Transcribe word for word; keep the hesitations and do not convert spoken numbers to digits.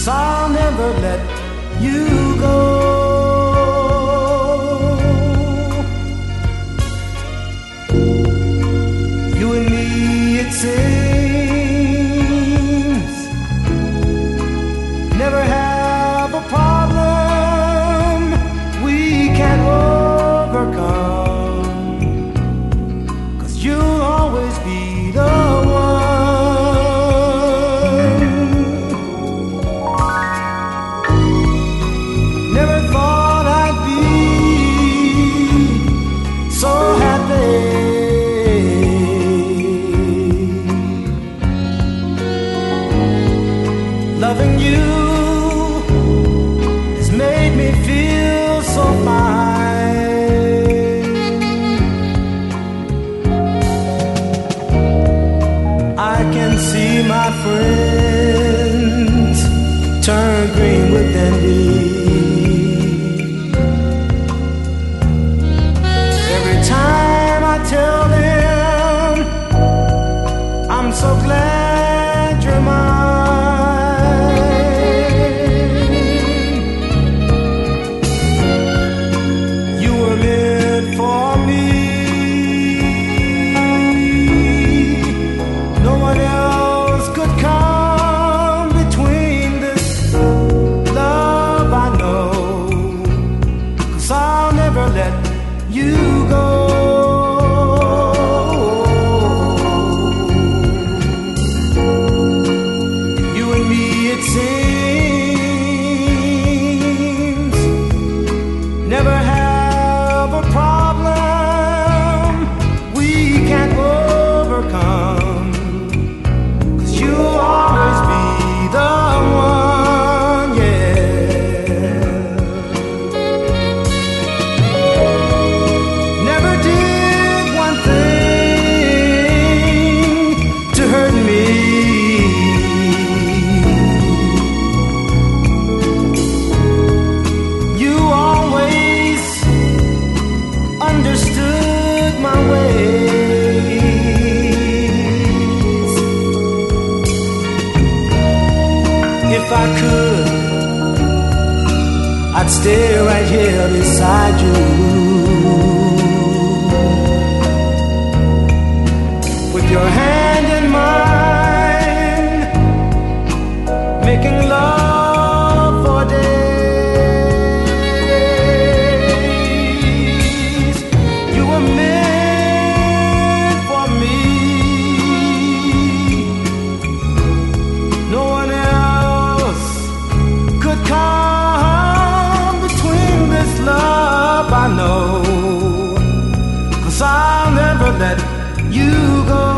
I'll never let you go. You and me, it seems, never have a problem we can't overcome, 'cause you'll always be the one. Never thought I'd be so happy, loving you has made me feel so fine. I can see my friends turn green with envy every time I tell them I'm so glad you're mine. You were meant for me. No one else could come between this love I know, 'cause I'll never let you go. You and me, it seems, never have a problem we can't overcome, 'cause you'll always be the one, yeah. Never did one thing to hurt me. You always understood my ways. If I could, I'd stay right here beside you, with your hand in mine, making love for days. You were meant for me. No one else could come between this love I know, 'cause I'll never let you go.